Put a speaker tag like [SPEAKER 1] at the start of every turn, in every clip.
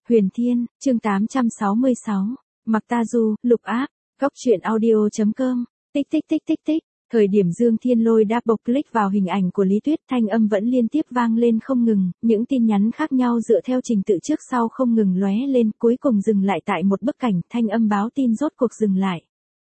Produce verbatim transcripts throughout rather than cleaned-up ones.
[SPEAKER 1] Huyền Thiên, chương tám trăm sáu mươi sáu. Mặc Ta Du, lục áp, góc truyện audio.com. Tích tích tích tích tích. Thời điểm Dương Thiên Lôi double click vào hình ảnh của Lý Tuyết, thanh âm vẫn liên tiếp vang lên không ngừng, những tin nhắn khác nhau dựa theo trình tự trước sau không ngừng lóe lên, cuối cùng dừng lại tại một bức cảnh, thanh âm báo tin rốt cuộc dừng lại.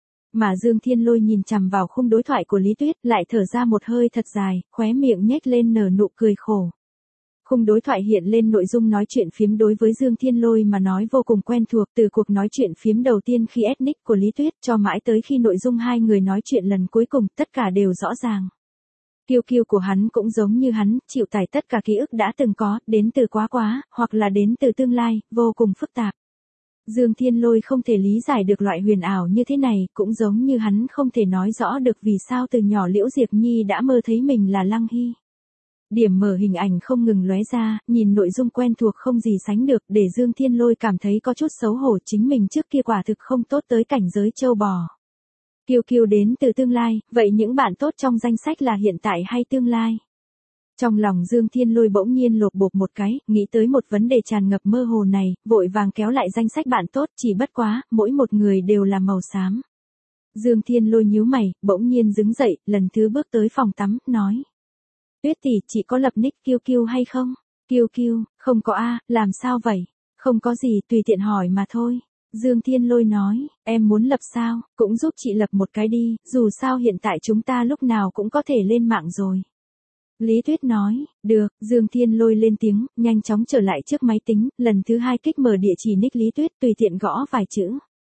[SPEAKER 1] Mà Dương Thiên Lôi nhìn chằm vào khung đối thoại của Lý Tuyết, lại thở ra một hơi thật dài, khóe miệng nhếch lên nở nụ cười khổ. Khung đối thoại hiện lên nội dung nói chuyện phiếm đối với Dương Thiên Lôi mà nói vô cùng quen thuộc, từ cuộc nói chuyện phiếm đầu tiên khi ethnic của Lý Tuyết cho mãi tới khi nội dung hai người nói chuyện lần cuối cùng, tất cả đều rõ ràng. Kiêu kiêu của hắn cũng giống như hắn, chịu tải tất cả ký ức đã từng có, đến từ quá quá, hoặc là đến từ tương lai, vô cùng phức tạp. Dương Thiên Lôi không thể lý giải được loại huyền ảo như thế này, cũng giống như hắn không thể nói rõ được vì sao từ nhỏ Liễu Diệp Nhi đã mơ thấy mình là Lăng Hy. Điểm mở hình ảnh không ngừng lóe ra, nhìn nội dung quen thuộc không gì sánh được, để Dương Thiên Lôi cảm thấy có chút xấu hổ, chính mình trước kia quả thực không tốt tới cảnh giới châu bò. Kiêu kiêu đến từ tương lai, vậy những bạn tốt trong danh sách là hiện tại hay tương lai? Trong lòng Dương Thiên Lôi bỗng nhiên lột bột một cái, nghĩ tới một vấn đề tràn ngập mơ hồ này, vội vàng kéo lại danh sách bạn tốt, chỉ bất quá, mỗi một người đều là màu xám. Dương Thiên Lôi nhíu mày, bỗng nhiên đứng dậy, lần thứ bước tới phòng tắm, nói. Tuyết tỷ, chị có lập nick Kiêu Kiêu hay không? Kiêu Kiêu, không có a, làm sao vậy? Không có gì, tùy tiện hỏi mà thôi. Dương Thiên Lôi nói, em muốn lập sao, cũng giúp chị lập một cái đi, dù sao hiện tại chúng ta lúc nào cũng có thể lên mạng rồi. Lý Tuyết nói, được, Dương Thiên Lôi lên tiếng, nhanh chóng trở lại trước máy tính, lần thứ hai kích mở địa chỉ nick Lý Tuyết, tùy tiện gõ vài chữ.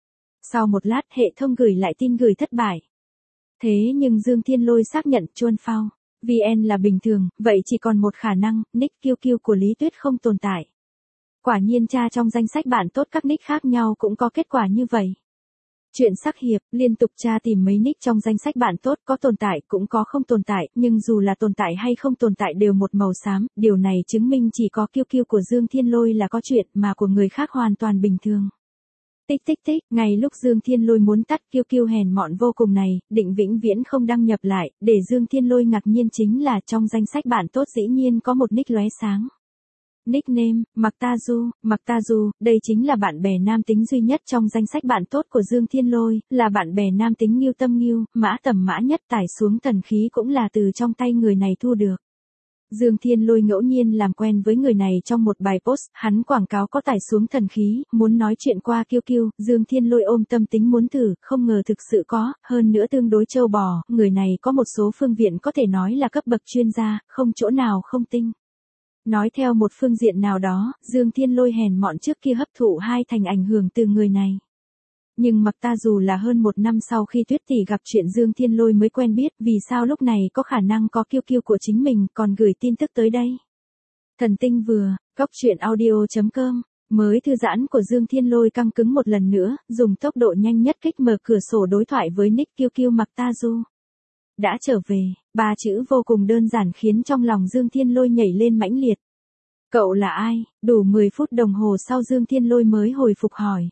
[SPEAKER 1] Sau một lát, hệ thống gửi lại tin gửi thất bại. Thế nhưng Dương Thiên Lôi xác nhận chuôn phao. vê en là bình thường, vậy chỉ còn một khả năng, nick Kiêu Kiêu của Lý Tuyết không tồn tại. Quả nhiên tra trong danh sách bạn tốt các nick khác nhau cũng có kết quả như vậy. Chuyện sắc hiệp, liên tục tra tìm mấy nick trong danh sách bạn tốt, có tồn tại cũng có không tồn tại, nhưng dù là tồn tại hay không tồn tại đều một màu xám, điều này chứng minh chỉ có Kiêu Kiêu của Dương Thiên Lôi là có chuyện, mà của người khác hoàn toàn bình thường. Tích tích tích, ngay lúc Dương Thiên Lôi muốn tắt Kiêu Kiêu hèn mọn vô cùng này, định vĩnh viễn không đăng nhập lại, để Dương Thiên Lôi ngạc nhiên chính là trong danh sách bạn tốt dĩ nhiên có một nick lóe sáng. Nickname, Mặc Ta Du, Mặc Ta Du, đây chính là bạn bè nam tính duy nhất trong danh sách bạn tốt của Dương Thiên Lôi, là bạn bè nam tính Ngưu Tâm Ngưu, mã tầm mã nhất, tải xuống thần khí cũng là từ trong tay người này thu được. Dương Thiên Lôi ngẫu nhiên làm quen với người này trong một bài post, hắn quảng cáo có tải xuống thần khí, muốn nói chuyện qua Kiêu Kiêu, Dương Thiên Lôi ôm tâm tính muốn thử, không ngờ thực sự có, hơn nữa tương đối trâu bò, người này có một số phương diện có thể nói là cấp bậc chuyên gia, không chỗ nào không tinh. Nói theo một phương diện nào đó, Dương Thiên Lôi hèn mọn trước kia hấp thụ hai thành ảnh hưởng từ người này. Nhưng Mặc Ta dù là hơn một năm sau khi Tuyết tỷ gặp chuyện Dương Thiên Lôi mới quen biết vì sao lúc này có khả năng có Kiêu Kiêu của chính mình còn gửi tin tức tới đây. Thần tinh vừa, góc truyện audio.com, mới thư giãn của Dương Thiên Lôi căng cứng một lần nữa, dùng tốc độ nhanh nhất kích mở cửa sổ đối thoại với nick Kiêu Kiêu Mặc Ta Du. Đã trở về, ba chữ vô cùng đơn giản khiến trong lòng Dương Thiên Lôi nhảy lên mãnh liệt. Cậu là ai? Đủ mười phút đồng hồ sau Dương Thiên Lôi mới hồi phục hỏi.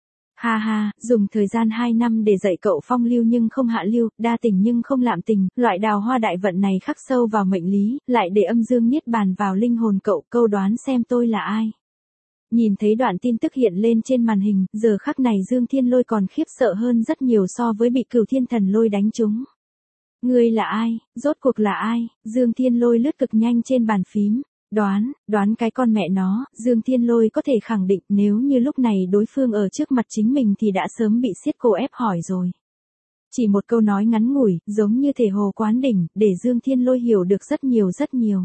[SPEAKER 1] Ha ha, dùng thời gian hai năm để dạy cậu phong lưu nhưng không hạ lưu, đa tình nhưng không lạm tình, loại đào hoa đại vận này khắc sâu vào mệnh lý, lại để âm dương niết bàn vào linh hồn cậu, câu đoán xem tôi là ai. Nhìn thấy đoạn tin tức hiện lên trên màn hình, giờ khắc này Dương Thiên Lôi còn khiếp sợ hơn rất nhiều so với bị Cửu Thiên Thần Lôi đánh trúng. Ngươi là ai, rốt cuộc là ai? Dương Thiên Lôi lướt cực nhanh trên bàn phím. Đoán, đoán cái con mẹ nó, Dương Thiên Lôi có thể khẳng định nếu như lúc này đối phương ở trước mặt chính mình thì đã sớm bị siết cổ ép hỏi rồi. Chỉ một câu nói ngắn ngủi, giống như thể hồ quán đỉnh, để Dương Thiên Lôi hiểu được rất nhiều rất nhiều.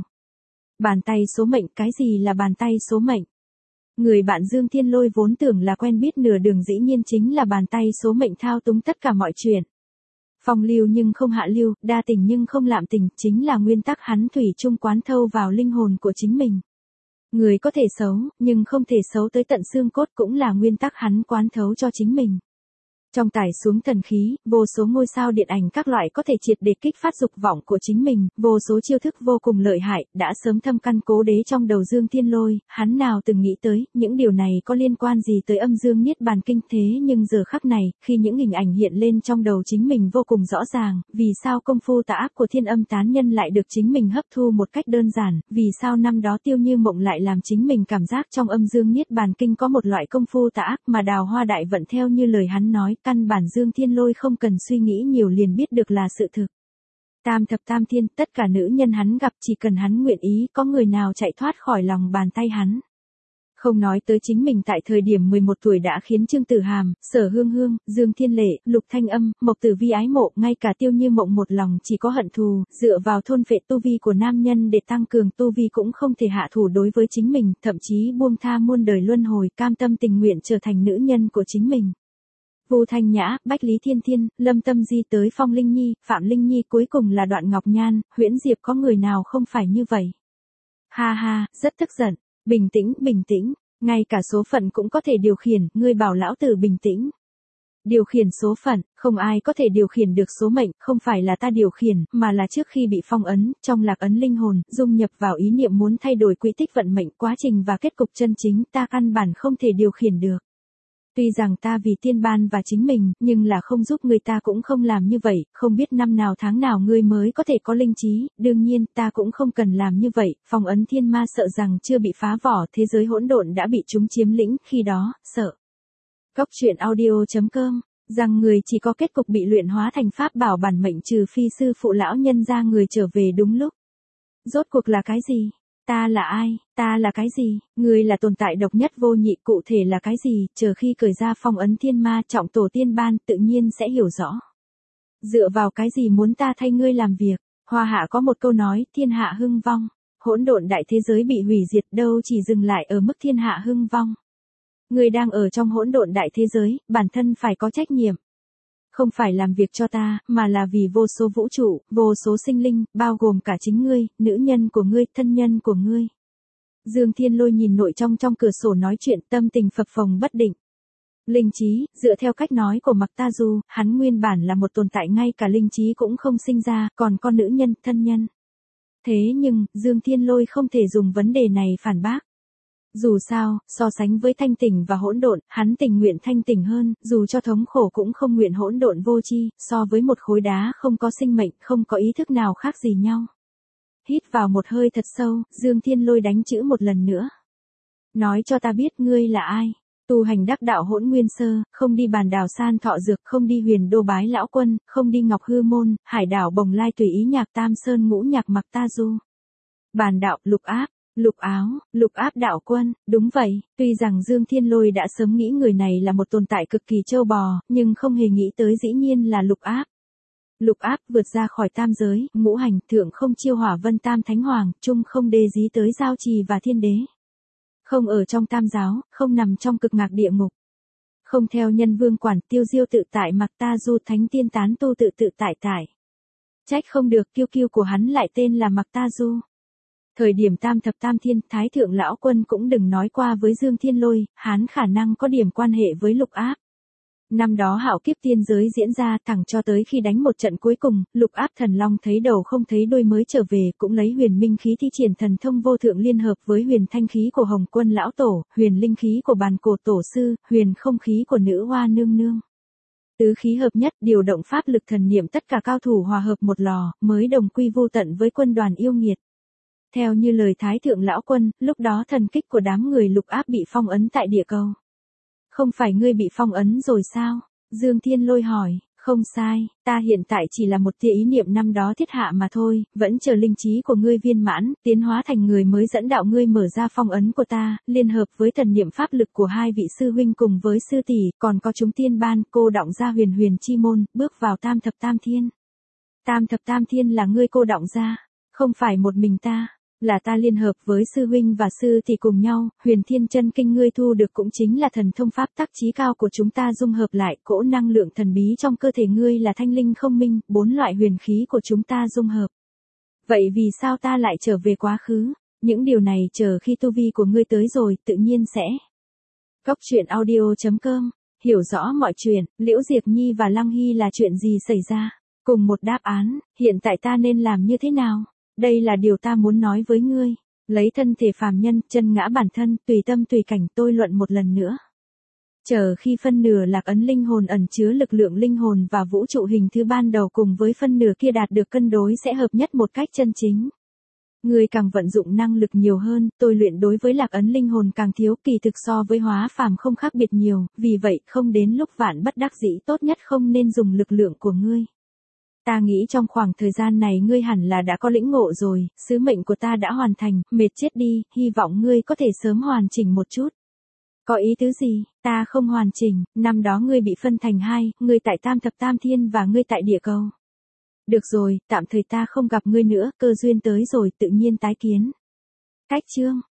[SPEAKER 1] Bàn tay số mệnh, cái gì là bàn tay số mệnh? Người bạn Dương Thiên Lôi vốn tưởng là quen biết nửa đường dĩ nhiên chính là bàn tay số mệnh thao túng tất cả mọi chuyện. Phong lưu nhưng không hạ lưu, đa tình nhưng không lạm tình, chính là nguyên tắc hắn thủy chung quán thâu vào linh hồn của chính mình. Người có thể xấu, nhưng không thể xấu tới tận xương cốt cũng là nguyên tắc hắn quán thấu cho chính mình. Trong tải xuống thần khí, vô số ngôi sao điện ảnh các loại có thể triệt để kích phát dục vọng của chính mình, vô số chiêu thức vô cùng lợi hại, đã sớm thâm căn cố đế trong đầu Dương Thiên Lôi, hắn nào từng nghĩ tới, những điều này có liên quan gì tới âm dương niết bàn kinh thế nhưng giờ khắc này, khi những hình ảnh hiện lên trong đầu chính mình vô cùng rõ ràng, vì sao công phu tà ác của Thiên Âm tán nhân lại được chính mình hấp thu một cách đơn giản, vì sao năm đó Tiêu Như Mộng lại làm chính mình cảm giác trong âm dương niết bàn kinh có một loại công phu tà ác mà Đào Hoa Đại Vận theo như lời hắn nói. Căn bản Dương Thiên Lôi không cần suy nghĩ nhiều liền biết được là sự thực. Tam thập tam thiên, tất cả nữ nhân hắn gặp chỉ cần hắn nguyện ý, có người nào chạy thoát khỏi lòng bàn tay hắn. Không nói tới chính mình tại thời điểm mười một tuổi đã khiến Trương Tử Hàm, Sở Hương Hương, Dương Thiên Lệ, Lục Thanh Âm, Mộc Tử Vi ái mộ, ngay cả Tiêu Như Mộng một lòng chỉ có hận thù, dựa vào thôn phệ tu vi của nam nhân để tăng cường tu vi cũng không thể hạ thủ đối với chính mình, thậm chí buông tha muôn đời luân hồi, cam tâm tình nguyện trở thành nữ nhân của chính mình. Vu Thanh Nhã, Bách Lý Thiên Thiên, Lâm Tâm Di tới Phong Linh Nhi, Phạm Linh Nhi cuối cùng là Đoạn Ngọc Nhan, Huyễn Diệp có người nào không phải như vậy. Ha ha, rất tức giận, bình tĩnh, bình tĩnh, ngay cả số phận cũng có thể điều khiển, ngươi bảo lão tử bình tĩnh. Điều khiển số phận, không ai có thể điều khiển được số mệnh, không phải là ta điều khiển, mà là trước khi bị phong ấn, trong lạc ấn linh hồn, dung nhập vào ý niệm muốn thay đổi quỹ tích vận mệnh, quá trình và kết cục chân chính, ta căn bản không thể điều khiển được. Tuy rằng ta vì tiên ban và chính mình, nhưng là không giúp người ta cũng không làm như vậy, không biết năm nào tháng nào ngươi mới có thể có linh trí, đương nhiên, ta cũng không cần làm như vậy, phong ấn thiên ma sợ rằng chưa bị phá vỏ, thế giới hỗn độn đã bị chúng chiếm lĩnh, khi đó, sợ. Cốc truyện audio chấm com, rằng người chỉ có kết cục bị luyện hóa thành pháp bảo bản mệnh trừ phi sư phụ lão nhân ra người trở về đúng lúc. Rốt cuộc là cái gì? Ta là ai, ta là cái gì, ngươi là tồn tại độc nhất vô nhị, cụ thể là cái gì, chờ khi cởi ra phong ấn thiên ma trọng tổ tiên ban tự nhiên sẽ hiểu rõ. Dựa vào cái gì muốn ta thay ngươi làm việc, Hoa Hạ có một câu nói, thiên hạ hưng vong, hỗn độn đại thế giới bị hủy diệt đâu chỉ dừng lại ở mức thiên hạ hưng vong. Ngươi đang ở trong hỗn độn đại thế giới, bản thân phải có trách nhiệm. Không phải làm việc cho ta, mà là vì vô số vũ trụ, vô số sinh linh, bao gồm cả chính ngươi, nữ nhân của ngươi, thân nhân của ngươi. Dương Thiên Lôi nhìn nội trong trong cửa sổ nói chuyện, tâm tình phập phồng bất định. Linh trí, dựa theo cách nói của Mạc Ta Du, hắn nguyên bản là một tồn tại ngay cả linh trí cũng không sinh ra, còn con nữ nhân, thân nhân. Thế nhưng, Dương Thiên Lôi không thể dùng vấn đề này phản bác. Dù sao, so sánh với thanh tỉnh và hỗn độn, hắn tình nguyện thanh tỉnh hơn, dù cho thống khổ cũng không nguyện hỗn độn vô tri, so với một khối đá không có sinh mệnh, không có ý thức nào khác gì nhau. Hít vào một hơi thật sâu, Dương Thiên Lôi đánh chữ một lần nữa. Nói cho ta biết ngươi là ai. Tu hành đắc đạo hỗn nguyên sơ, không đi bàn đảo san thọ dược, không đi huyền đô bái lão quân, không đi ngọc hư môn, hải đảo bồng lai tùy ý nhạc tam sơn ngũ nhạc Mạc Ta Du. Bàn đạo, lục áp. Lục áo, lục áp đạo quân, đúng vậy, tuy rằng Dương Thiên Lôi đã sớm nghĩ người này là một tồn tại cực kỳ trâu bò, nhưng không hề nghĩ tới dĩ nhiên là lục áp. Lục áp vượt ra khỏi tam giới, ngũ hành, thượng không chiêu hỏa vân tam thánh hoàng, trung không đê dí tới giao trì và thiên đế. Không ở trong tam giáo, không nằm trong cực ngạc địa ngục. Không theo nhân vương quản, tiêu diêu tự tại Mạc Ta Du, thánh tiên tán tu tự tự tại tại. Trách không được kiêu kiêu của hắn lại tên là Mạc Ta Du. Thời điểm tam thập tam thiên, Thái thượng lão quân cũng đừng nói qua với Dương Thiên Lôi, hắn khả năng có điểm quan hệ với lục áp. Năm đó hạo kiếp tiên giới diễn ra, thẳng cho tới khi đánh một trận cuối cùng, lục áp thần long thấy đầu không thấy đuôi mới trở về, cũng lấy huyền minh khí thi triển thần thông vô thượng liên hợp với huyền thanh khí của Hồng Quân lão tổ, huyền linh khí của bàn cổ tổ sư, huyền không khí của nữ hoa nương nương. Tứ khí hợp nhất, điều động pháp lực thần niệm tất cả cao thủ hòa hợp một lò, mới đồng quy vô tận với quân đoàn yêu nghiệt. Theo như lời Thái thượng lão quân, lúc đó thần kích của đám người lục áp bị phong ấn tại địa cầu. Không phải ngươi bị phong ấn rồi sao? Dương Thiên Lôi hỏi, không sai, ta hiện tại chỉ là một tia ý niệm năm đó thiết hạ mà thôi, vẫn chờ linh trí của ngươi viên mãn, tiến hóa thành người mới dẫn đạo ngươi mở ra phong ấn của ta, liên hợp với thần niệm pháp lực của hai vị sư huynh cùng với sư tỷ, còn có chúng tiên ban, cô đọng ra huyền huyền chi môn, bước vào tam thập tam thiên. Tam thập tam thiên là ngươi cô đọng ra, không phải một mình ta. Là ta liên hợp với sư huynh và sư thì cùng nhau, huyền thiên chân kinh ngươi thu được cũng chính là thần thông pháp tắc trí cao của chúng ta dung hợp lại, cỗ năng lượng thần bí trong cơ thể ngươi là thanh linh không minh, bốn loại huyền khí của chúng ta dung hợp. Vậy vì sao ta lại trở về quá khứ? Những điều này chờ khi tu vi của ngươi tới rồi, tự nhiên sẽ. Cốc truyện audio chấm com hiểu rõ mọi chuyện, Liễu Diệp Nhi và Lăng Hy là chuyện gì xảy ra? Cùng một đáp án, hiện tại ta nên làm như thế nào? Đây là điều ta muốn nói với ngươi. Lấy thân thể phàm nhân, chân ngã bản thân, tùy tâm tùy cảnh, tôi luận một lần nữa. Chờ khi phân nửa lạc ấn linh hồn ẩn chứa lực lượng linh hồn và vũ trụ hình thứ ban đầu cùng với phân nửa kia đạt được cân đối sẽ hợp nhất một cách chân chính. Ngươi càng vận dụng năng lực nhiều hơn, tôi luyện đối với lạc ấn linh hồn càng thiếu, kỳ thực so với hóa phàm không khác biệt nhiều, vì vậy không đến lúc vạn bất đắc dĩ tốt nhất không nên dùng lực lượng của ngươi. Ta nghĩ trong khoảng thời gian này ngươi hẳn là đã có lĩnh ngộ rồi, sứ mệnh của ta đã hoàn thành, mệt chết đi, hy vọng ngươi có thể sớm hoàn chỉnh một chút. Có ý tứ gì? Ta không hoàn chỉnh, năm đó ngươi bị phân thành hai, ngươi tại Tam Thập Tam Thiên và ngươi tại địa cầu. Được rồi, tạm thời ta không gặp ngươi nữa, cơ duyên tới rồi tự nhiên tái kiến. Cách chương